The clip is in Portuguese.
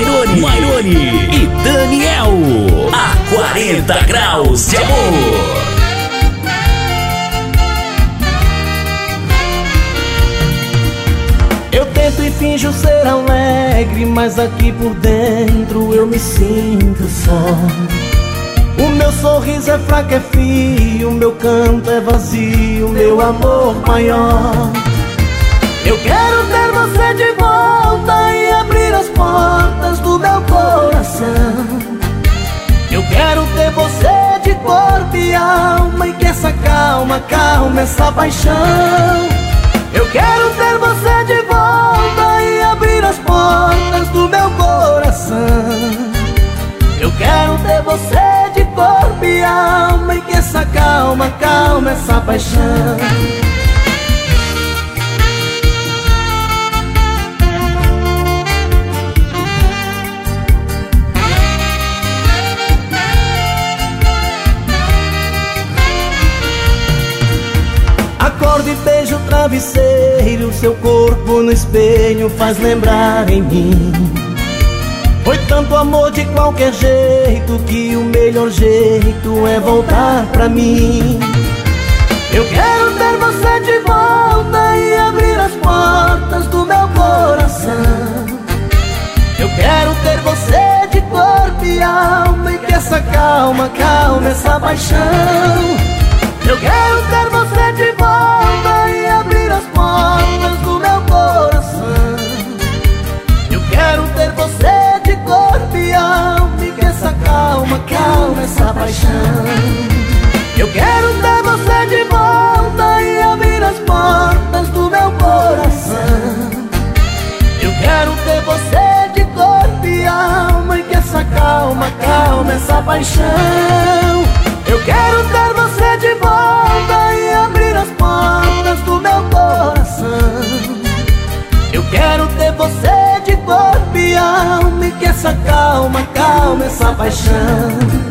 Mairone e Daniel, a 40 graus de amor. Eu tento e finjo ser alegre, mas aqui por dentro eu me sinto só. O meu sorriso é fraco, é frio, meu canto é vazio, meu amor maior. Eu quero ter você de volta e abrir as portas do meu coração. Eu quero ter você de corpo e alma e que essa calma, calma essa paixão. Eu quero ter você de volta e abrir as portas do meu coração. Eu quero ter você de corpo e alma e que essa calma, calma essa paixão. Acordo e beijo o travesseiro, seu corpo no espelho faz lembrar em mim. Foi tanto amor de qualquer jeito que o melhor jeito é voltar pra mim. Eu quero ter você de volta e abrir as portas do meu coração. Eu quero ter você de corpo e alma e que essa calma, calma essa paixão. Eu quero ter você de volta e abrir as portas do meu coração. Eu quero ter você de corpo e alma e que essa calma, calma essa paixão. Eu quero ter você de volta e abrir as portas do meu coração. Eu quero ter você de corpo e alma e que essa calma, calma essa paixão. Eu quero ter você de volta e abrir as portas do meu coração. Eu quero ter você de corpo e alma e que essa calma, calma essa paixão.